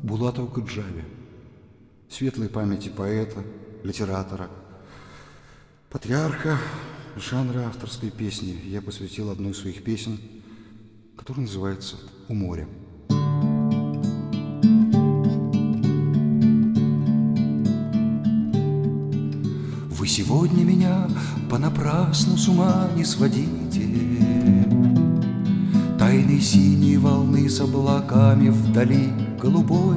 Булату Окуджаве, светлой памяти поэта, литератора, патриарха жанра авторской песни, я посвятил одну из своих песен, которая называется «У моря». Вы сегодня меня понапрасну с ума не сводите, тайны синей волны с облаками вдали голубой.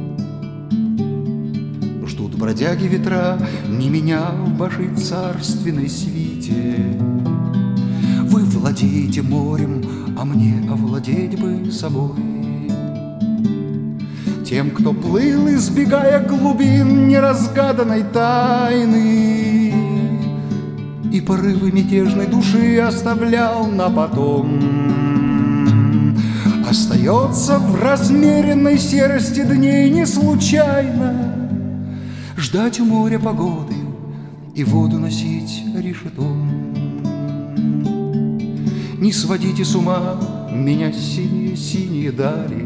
Ждут бродяги ветра, не меня в вашей царственной свите. Вы владеете морем, а мне овладеть бы собой. Тем, кто плыл, избегая глубин неразгаданной тайны, и порывы мятежной души оставлял на потом, остается в размеренной серости дней не случайно ждать у моря погоды и воду носить решетом. Не сводите с ума меня синие-синие дали,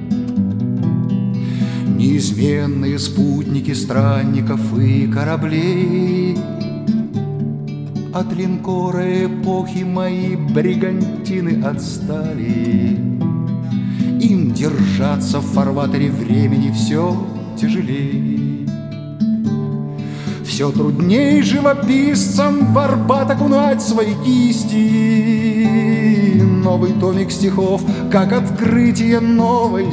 неизменные спутники странников и кораблей. От линкора эпохи мои бригантины отстали, им держаться в фарватере времени все тяжелей. Все трудней живописцам в Арбат окунать свои кисти. Новый томик стихов, как открытие новой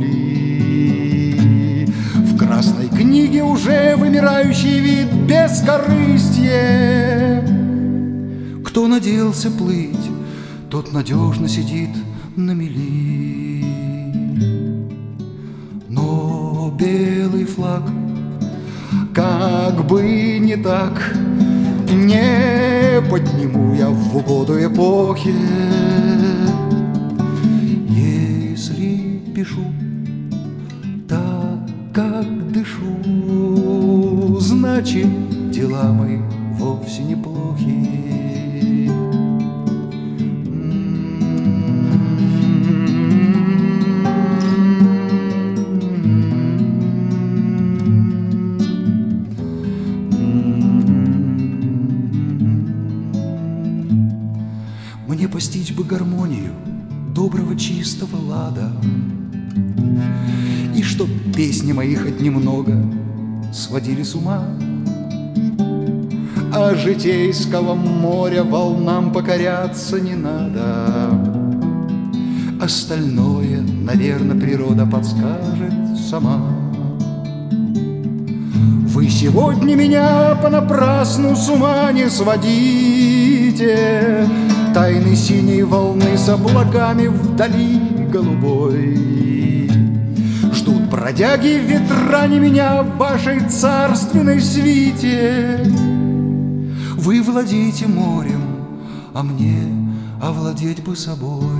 земли. В красной книге уже вымирающий вид бескорыстье. Кто надеялся плыть, тот надежно сидит на мели. Но белый флаг, как бы не так, не подниму я в угоду эпохи. Если пишу так, как дышу, значит, дела мои вовсе неплохи. Мне постичь бы гармонию доброго чистого лада, и чтоб песни мои хоть немного сводили с ума, а житейского моря волнам покоряться не надо. Остальное, наверное, природа подскажет сама. Вы сегодня меня понапрасну с ума не сводите, тайны синей волны с облаками вдали голубой. Ждут бродяги ветра не меня в вашей царственной свите. Вы владеете морем, а мне овладеть бы собой.